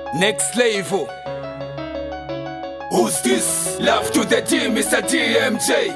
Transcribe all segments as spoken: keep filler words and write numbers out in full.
Next level. Who's this? Love to the team, Mister D M J.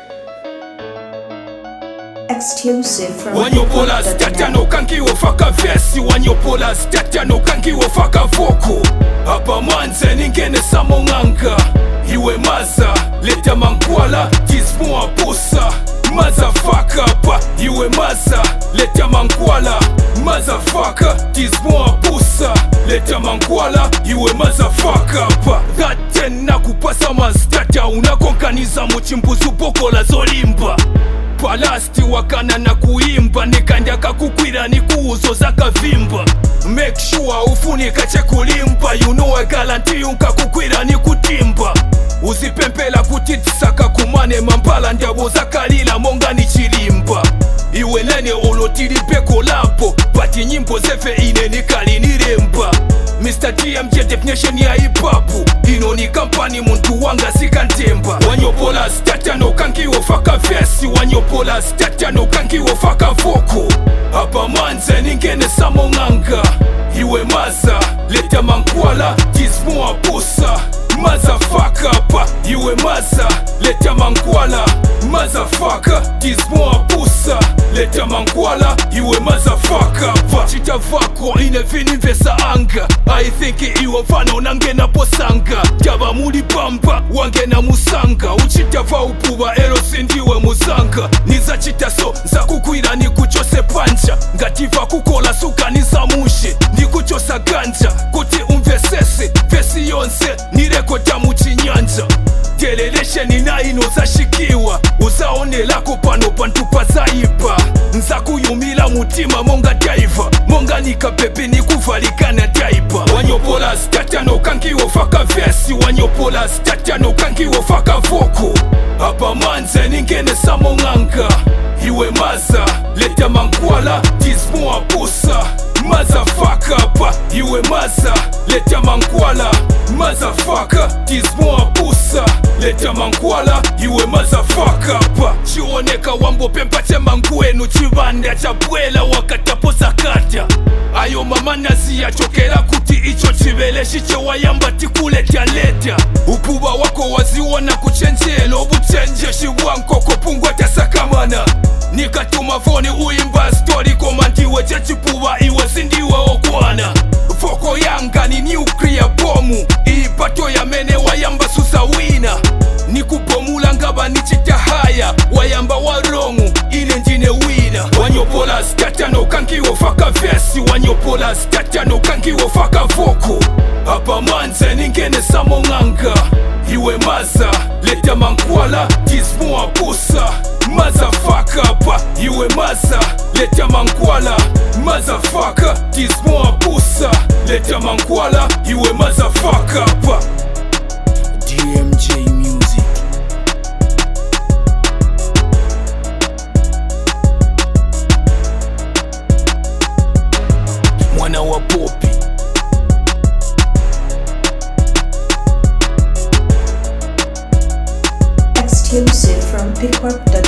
Exclusive from Wanyopola stata no kanki wofaka vesi. Wanyopola stata no kanki wofaka voko. Hapa manze ningene samonganga. Iwe maza, leta mankwala, tismu apusa. Motherfucker pa, iwe maza, leta mankwala. Motherfucker, tismu apusa. Leta mankwala, iwe motherfucker pa. That ten na kupasa mastata. Unakonkaniza muchimbuzu boko la zolimba. Palasti wakana na kuimba. Nikandaka kukwira ni kuuzo zaka vimba. Make sure ufunika chekulimba. You know I guarantee unka kukwira ni kutimba. Uzipempela kutitisaka kumane mambala. Ndabo zakalila monga ni chilimba. Iwe nene olotiri peko lampo. Pati nyimbo zefe ine nikali niremba. Mister D M J definition ya hipapu. Ino ni kampani muntu wanga sikantemba. Wanyopola stata no kanki wofaka vesi. Wanyopola stata no kanki wofaka voko. Hapa manze ningene samonganga. Iwe maza, leta mankwala, tismu apusa. Motherfucker pa, iwe maza, leta mankwala. Motherfucker, tismu apusa. Leta mankwala, iwe motherfucker pa. Chita vako inevini vesa anga. I think iwe vano nangena posanga. Jaba muli bamba, wangena musanga. Uchita va upuba, ero sindiwe musanga. Niza chita so, za kukwira ni kuchose pancha. Ngativa kukola suka nisa mushi. Ni kuchosa ganja, kuti umvesese. Vesi yonse, nirekota muchinyanja. Teleleshe nina ino zashikiwa. Uzaone lako pano pantu pazaipa. Nza kuyumila mutima monga daiva. Monga nika pepe ni kuvalikana daipa. Wanyopola stata no kanki wofaka vesi. Wanyopola stata no kanki wofaka voko. Hapa manze ningene samonganga. Iwe maza, leta mankwala, tismu apusa. Motherfucker pa, iwe maza, leta mankwala. Motherfucker, tismu apusa. Leta mankwala, iwe motherfucker pa. Chioneka wambo pempache manguenu. Chivanda chabwela wakatapo zakata. Ayo mama nazi ya chokera kuti icho chivele. Shiche wayamba tikuleta leta. Upuba wako waziwana kuchenjelo. Obuchenje shiwanko kopungwa tasakamana. Nikatuma foni uimba story komandiwe chechipuba iwe sindiwe okwana. Foko yanga ni nuclear bomu. Ipato ya mene wayamba susawina. Nikupomula ngaba nichitahaya. Wayamba warongu ile njine wina. Wanyopola stata no kanki wofaka vesi. Wanyopola stata no kanki wofaka voko. Hapa manze ningene samonganga. Iwe maza, leta mankwala, tismu apusa. Motherfucker pa, iwe maza, leta mankwala. Motherfucker, tismu apusa. Leta mankwala, iwe motherfucker pa. D M J Music. Mwana wa Popi. exclusive from Pick Up